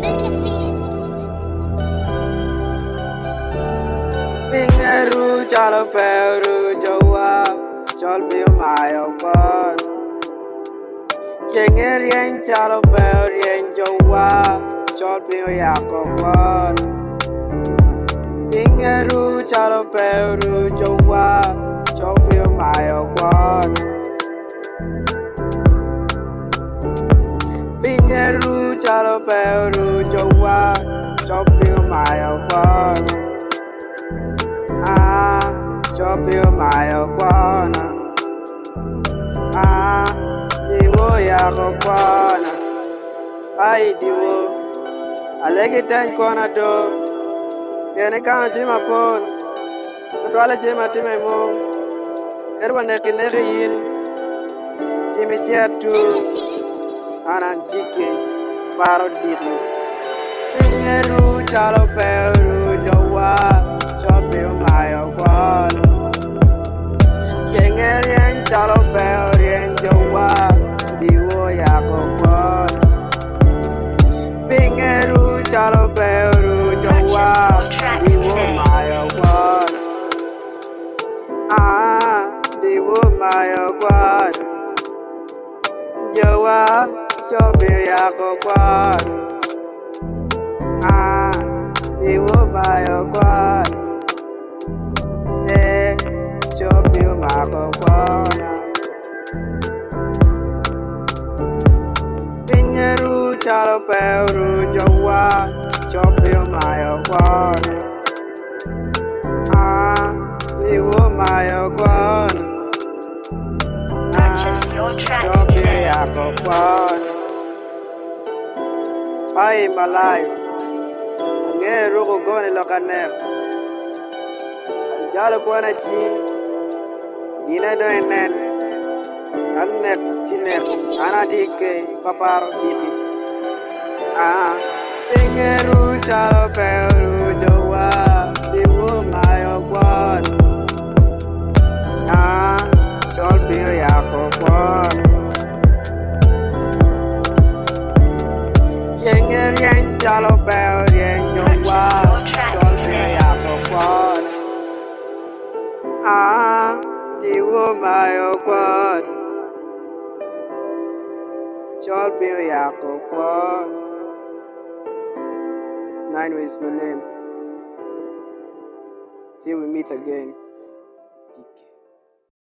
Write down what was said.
Pingeru chalo peru jowa chol bio mayo god. Chengerien chalo perien jowa chol bio yako god. Pingeru chalo peru jowa chol bio mayo god. Pingeru chalo peru jowa chol bio mayo god. Chopio mayo kwana. Diwo yako kwana. Diwo. Alegi ten kwana do. Yene kana jima pon. Kutwala jima time mo. Kerwa neki yin. Timi jetu. Anan jike. Paro ditu. Pingeru chalo peru jowa. Chopio mayo kwana. Chengerien chalo perien jowa diwo yako kwana. Pingeru chalo peru jowa diwo mayo kwana. Diwo mayo kwana. Jowa chopio yako kwana. Diwo mayo kwana. Chopio mako kwana. Pingeru chalo peru jowa chopio mayo kwana. Diwo mayo kwana. Purchase your track Chopio today. yako kwana. Pai malayo. Ngeru kugoni lokanek. Jalo kwana chini. Ina do enen. Kanet chiner. Ana dike paparo dike. Pingeru chalo peru jowa diwo mayo kwan. Chol bio yako kwan. Chengerien chalo peru jowa chol bio yako kwan. Diwo mayo kwan. Chol bio yako kwan. 9 is my name. Till we meet again.